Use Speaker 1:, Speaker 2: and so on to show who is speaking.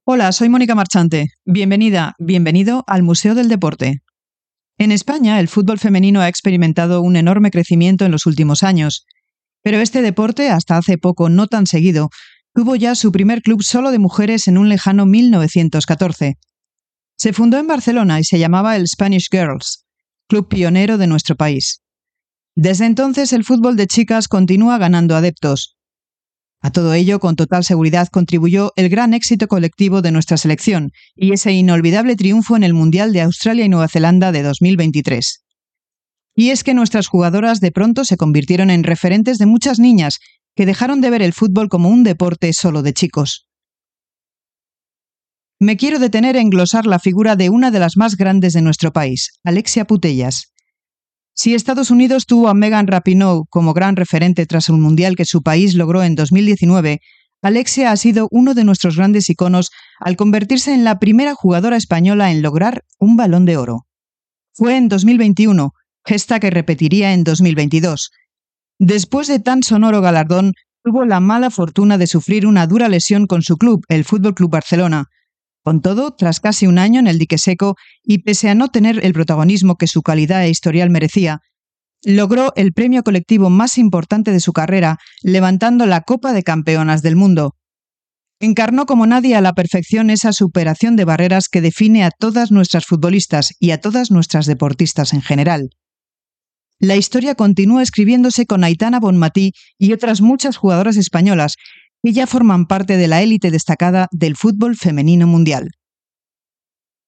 Speaker 1: Hola, soy Mónica Marchante. Bienvenida, bienvenido al Museo del Deporte. En España, el fútbol femenino ha experimentado un enorme crecimiento en los últimos años, pero este deporte, hasta hace poco no tan seguido, tuvo ya su primer club solo de mujeres en un lejano 1914. Se fundó en Barcelona y se llamaba el Spanish Girls, club pionero de nuestro país. Desde entonces, el fútbol de chicas continúa ganando adeptos. A todo ello, con total seguridad, contribuyó el gran éxito colectivo de nuestra selección y ese inolvidable triunfo en el Mundial de Australia y Nueva Zelanda de 2023. Y es que nuestras jugadoras de pronto se convirtieron en referentes de muchas niñas que dejaron de ver el fútbol como un deporte solo de chicos. Me quiero detener en glosar la figura de una de las más grandes de nuestro país, Alexia Putellas. Si Estados Unidos tuvo a Megan Rapinoe como gran referente tras el Mundial que su país logró en 2019, Alexia ha sido uno de nuestros grandes iconos al convertirse en la primera jugadora española en lograr un Balón de Oro. Fue en 2021, gesta que repetiría en 2022. Después de tan sonoro galardón, tuvo la mala fortuna de sufrir una dura lesión con su club, el Fútbol Club Barcelona. Con todo, tras casi un año en el dique seco y pese a no tener el protagonismo que su calidad e historial merecía, logró el premio colectivo más importante de su carrera, levantando la Copa de Campeonas del Mundo. Encarnó como nadie a la perfección esa superación de barreras que define a todas nuestras futbolistas y a todas nuestras deportistas en general. La historia continúa escribiéndose con Aitana Bonmatí y otras muchas jugadoras españolas que ya forman parte de la élite destacada del fútbol femenino mundial.